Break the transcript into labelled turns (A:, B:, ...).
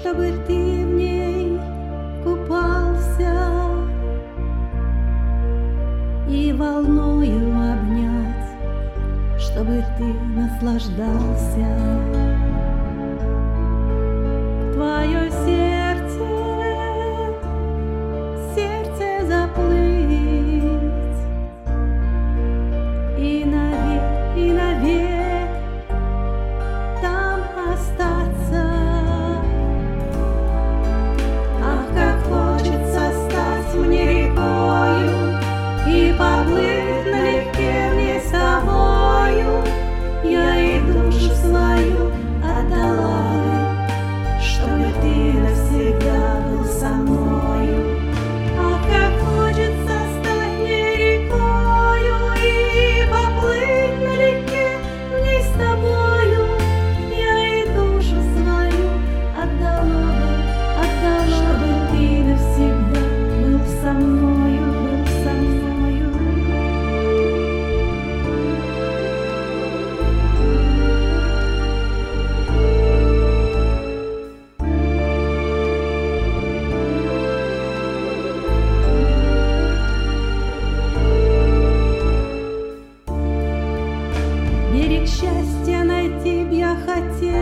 A: чтобы ты в ней купался и волною обнять, чтобы ты наслаждался. Твое сердце заплыть и навек там остаться. Ах, как хочется стать мне рекою и поплыть налегке мне с тобою. Я и душу свою отдала бы, чтобы ты навсегда был со мною. Ах, как хочется стать мне рекою и поплыть налегке мне с тобою. Я и душу свою отдала бы, чтобы ты навсегда был со мною, был со мною. Берег счастья найти б я хотел,